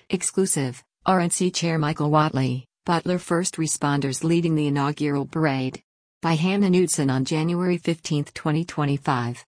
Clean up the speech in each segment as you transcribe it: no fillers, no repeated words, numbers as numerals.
Exclusive, RNC Chair Michael Whatley, Butler First Responders leading the inaugural parade. By Hannah Knudsen on January 15, 2025.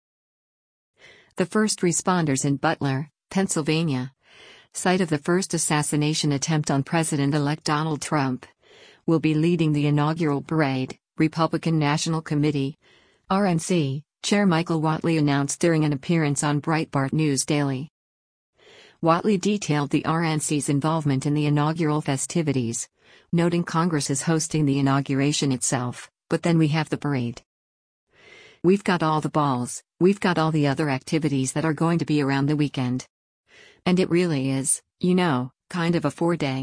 The first responders in Butler, Pennsylvania, site of the first assassination attempt on President-elect Donald Trump, will be leading the inaugural parade, Republican National Committee, RNC, Chair Michael Whatley announced during an appearance on Breitbart News Daily. Whatley detailed the RNC's involvement in the inaugural festivities, noting Congress is hosting the inauguration itself, but then we have the parade. We've got all the balls, we've got all the other activities that are going to be around the weekend. And it really is, kind of a 4-day,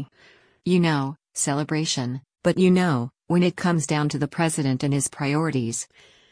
celebration, but when it comes down to the president and his priorities,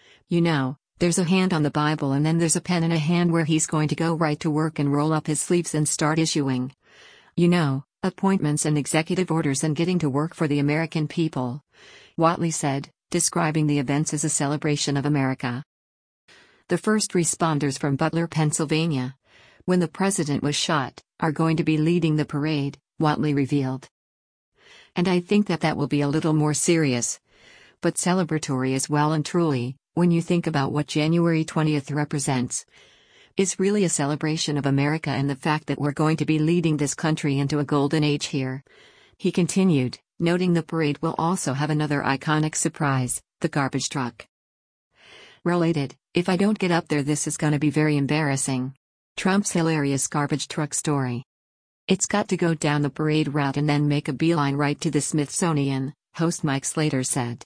there's a hand on the Bible and then there's a pen in a hand where he's going to go right to work and roll up his sleeves and start issuing, appointments and executive orders and getting to work for the American people, Whatley said, describing the events as a celebration of America. The first responders from Butler, Pennsylvania, when the president was shot, are going to be leading the parade, Whatley revealed. And I think that will be a little more serious, but celebratory as well, and truly, when you think about what January 20th represents, is really a celebration of America and the fact that we're going to be leading this country into a golden age here. He continued, noting the parade will also have another iconic surprise, the garbage truck. Related, if I don't get up there, this is gonna be very embarrassing. Trump's hilarious garbage truck story. It's got to go down the parade route and then make a beeline right to the Smithsonian, host Mike Slater said.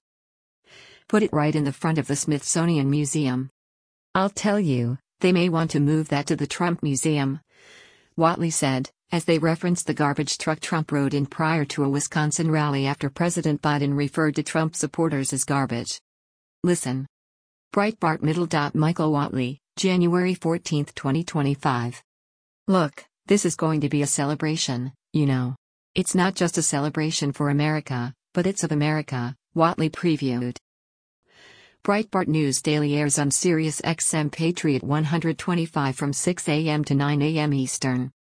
Put it right in the front of the Smithsonian Museum. I'll tell you, they may want to move that to the Trump Museum, Whatley said, as they referenced the garbage truck Trump rode in prior to a Wisconsin rally after President Biden referred to Trump supporters as garbage. Listen. Breitbart Middle. Michael Whatley, January 14, 2025. Look, this is going to be a celebration, It's not just a celebration for America, but it's of America, Whatley previewed. Breitbart News Daily airs on Sirius XM Patriot 125 from 6 a.m. to 9 a.m. Eastern.